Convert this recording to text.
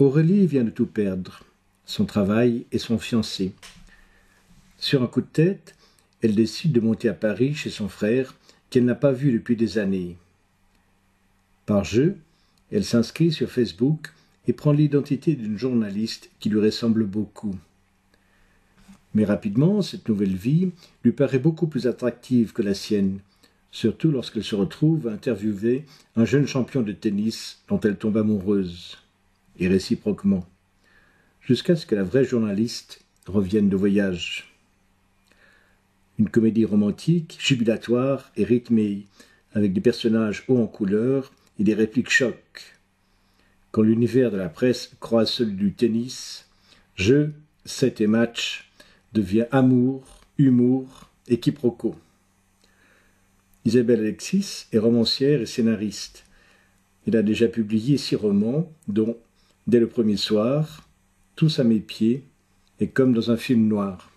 Aurélie vient de tout perdre, son travail et son fiancé. Sur un coup de tête, elle décide de monter à Paris chez son frère, qu'elle n'a pas vu depuis des années. Par jeu, elle s'inscrit sur Facebook et prend l'identité d'une journaliste qui lui ressemble beaucoup. Mais rapidement, cette nouvelle vie lui paraît beaucoup plus attractive que la sienne, surtout lorsqu'elle se retrouve à interviewer un jeune champion de tennis dont elle tombe amoureuse, et réciproquement, jusqu'à ce que la vraie journaliste revienne de voyage. Une comédie romantique, jubilatoire et rythmée, avec des personnages hauts en couleur et des répliques chocs. Quand l'univers de la presse croise celui du tennis, jeu, set et match devient amour, humour et quiproquo. Isabelle Alexis est romancière et scénariste. Elle a déjà publié 6 romans, dont Dès le premier soir, Tous à mes pieds et Comme dans un film noir.